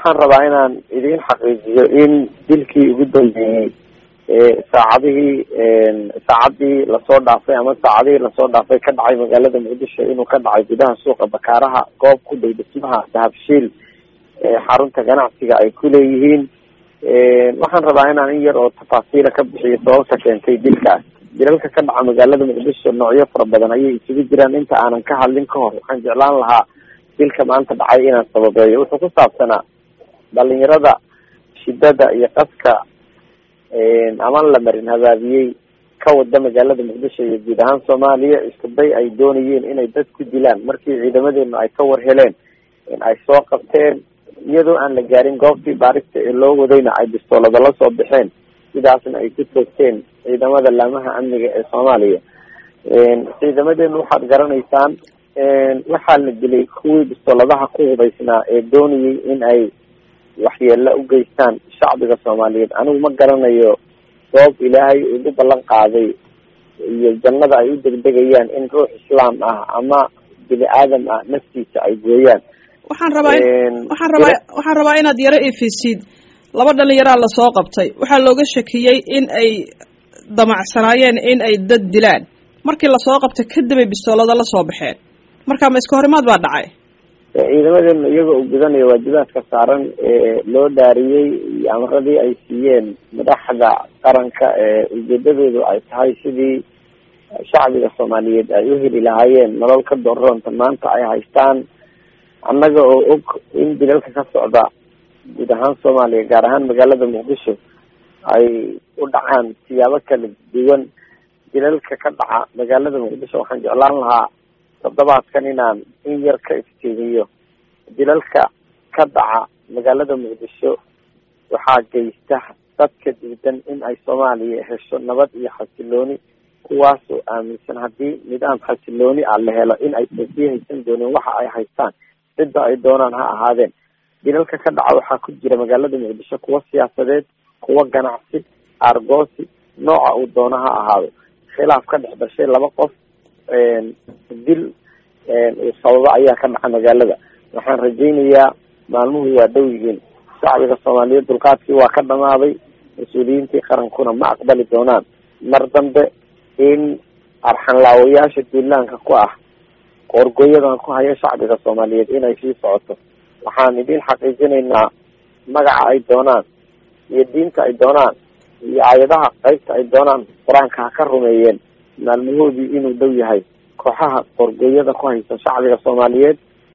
waxaan rabaa inaan idin xaqiijiyo in dilkii ugu dambeeyey saacadii lasoo dhaafay ama saacadihii lasoo dhaafay ka dhacay magaalada muqdisho inuu ka dhacay gudaha suuqa bakaaraha goob ku dhow dhismaha dahabshiil xarunta ganacsiga ay ku leeyihiin. waxaan rabaa inaan in yar oo tafaasiila ka bixiyo sababta keentay dilkaas. dilalka ka dhaca magaalada muqdisho noocyo fara badan ayay isugu jiraan. inta aanan ka hadlin ka hor waxaan jeclaan lahaa dilka maanta dhacay inaan sababeeyo. wuxuu ku saabsanaa dhalinyarada shidada iyo qaska aman la marin habaabiyey ka wada magaalada muqdisho iyo guud ahaan soomaaliya isku day ay doonayeen inay dad ku dilaan. markii ciidamadeenu ay ka war heleen in ay soo qabteen iyadoo aan la gaarin goobtii baarista ee loo wadayna ay bistoolada la soo baxeen, sidaasna ay ku toogteen ciidamada laamaha amniga ee soomaaliya. ciidamadeenu waxaad garanaysaan waxaa la dilay kuwii bistooladaha ku hubaysnaa ee doonayay in ay waxyeelo u geystaan shacbiga soomaaliyeed. anigu ma garanayo sabab ilaahay ugu ballan qaaday iyo jannada ay u degdegayaan in ruux islaam ah ama bini aadam ah naftiisa ay gooyaan. waxaan rabaa inaad yaro ifisid. 2 dhalinyaraa lasoo qabtay, waxaa looga shakiyey in ay damacsanaayeen in ay dad dilaan. markii lasoo qabtay kadib ay bistoolada la soo baxeen. marka ma iska horimaad baa dhacay? ciidamadeena iyagoo u gudanayo waajibaadka saaran ee loo dhaariyey iyo amaradii ay siiyeen madaxda qaranka ujeedadoodu ay tahay sidii shacbiga soomaaliyeed ay u heli lahaayeen nolol ka dooroonta maanta ay haystaan. annaga oo og in dilalka ka socda guud ahaan soomaaliya gaar ahaan magaalada muqdisho ay u dhacaan siyaabo kala duwan. dilalka ka dhaca magaalada muqdisho waxaan jeclaan lahaa toddobaadkan inaan in yar ka iftiimiyo. dilalka ka dhaca magaalada muqdisho waxaa geysta dadka diidan in ay soomaaliya hesho nabad iyo xasilooni, kuwaasoo aaminsan haddii nidaam xasilooni ah la helo in ay sii haysan dooneen waxa ay haystaan cidda ay doonaan ha ahaadeen. dilalka ka dhaca waxaa ku jira magaalada muqdisho kuwa siyaasadeed, kuwa ganacsi, argoosi, nooca uu doono ha ahaado. khilaaf ka dhex dhashay 2 qof dil sababa ayaa ka dhaca magaalada. waxaan rajaynayaa maalmuhu waa dhow yihiin. shacbiga soomaaliyeed dulqaadkii waa ka dhamaaday. mas-uuliyiintii qarankuna ma aqbali doonaan mar dambe in arxanlaawayaasha duulaanka ku ah qoorgooyadan ku haya shacbiga soomaaliyeed inay sii socoto. waxaan idin xaqiijinaynaa magaca ay doonaan iyo diinta ay doonaan iyo aayadaha qaybta ay doonaan qur-aanka ha ka rumeeyeen maalmahoodii inuu dhow yahay. kooxaha qoorgooyada ku haysa shacbiga soomaaliyeed